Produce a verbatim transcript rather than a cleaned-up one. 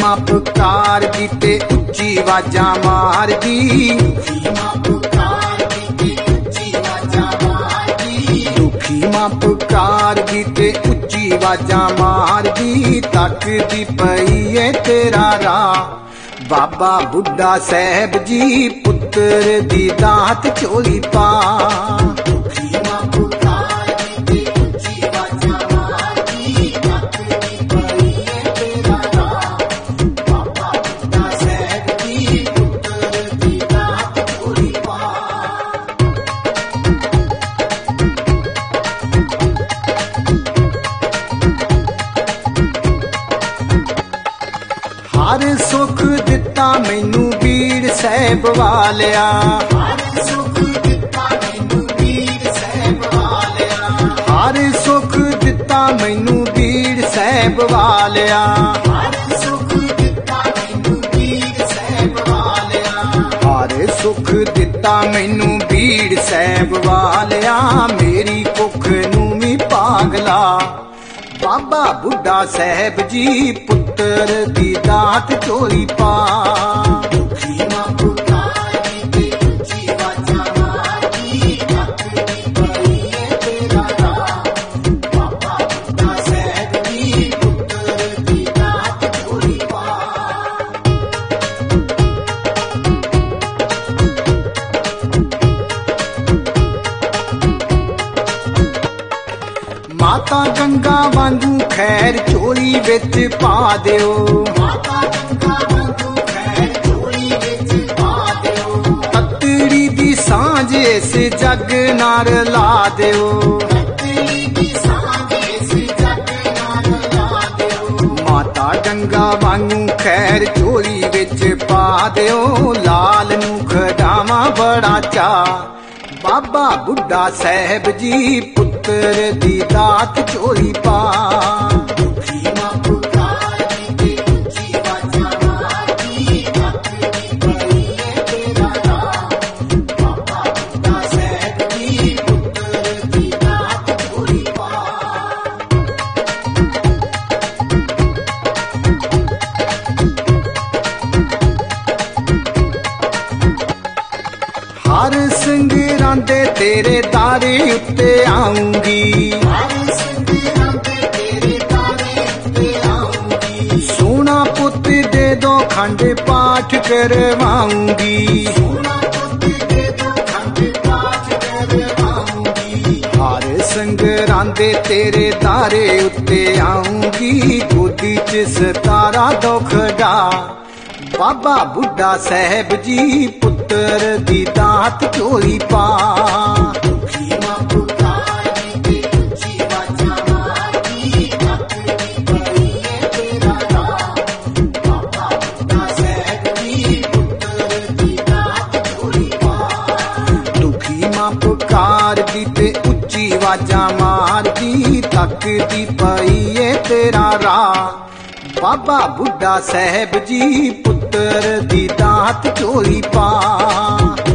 मां पुकार दी ते उच्ची आवाजां मारदी। दुखी मां पुकार दी ते उच्ची आवाजां मारदी। तकदी पई है तेरा राह बाबा बुढ़ा साहब जी, पुत्र दी दात चोली पा। हर सुख दिता मैनू बीड़ साहब वालिया। हर सुख दिता मैनू बीड़ साहब वालिया। हर सुख दिता मैनू बीड़ साहब वालिया। हर सुख दिता मैनू बीड़ साहब वालिया। हर सुख दिता मैनू बीड़ साहब वालिया। मेरी कुख नू भी पागला बाबा बुढ़ा साहब जी, पुत्र दी दात चोली पा। दुखी मां पुकार दी ते उच्ची आवाजां मारदी। तकदी पई है तेरा राह बाबा बुढ़ा साहब जी, पुत्र दी दात चोली पा। माता गंगा वांगू खैर चोली विच पा दिओ। माता गंगा वांगू खैर चोली विच पा दिओ। ततड़ी दी सांझ इस जग नाल ला दिओ। ततड़ी दी सांझ इस जग नाल ला दिओ। माता गंगा वांगू खैर चोली विच पा दिओ। लाल नू खड़ावां बड़ा चा बाबा बुढ़ा साहब जी, पुत्र दी दात चोली पा। दुखी मां पुकार दी ते उच्ची आवाजां मारदी। तकदी पई है तेरा राह बाबा बुढ़ा साहब जी, पुत्र दी दात चोली पा। हर संगरां दे तेरे दारे उत्ते आऊंगी। हर संगरां दे तेरे दारे उत्ते आऊंगी। सोना पुत दे दो खंड पाठ करवाऊंगी। सोना पुत दे दो खंड पाठ करवाऊंगी। हर संगरां दे तेरे दारे उत्ते आऊंगी। गोदी च सतारा दुखड़ा बाबा बुढ़ा साहब जी, पुत्र दी दात चोली पा। दुखी मां पुकार दी ते उच्ची आवाजां मारदी। तकदी पई है तेरा राह बाबा बुढ़ा साहब जी, पुत्र दी दात चोली पा। दुखी मां पुकार दी ते उच्ची आवाजां मारदी। तकदी पई है तेरा राह बाबा बुढ़ा साहब जी, पुत्र दी दात चोली पा।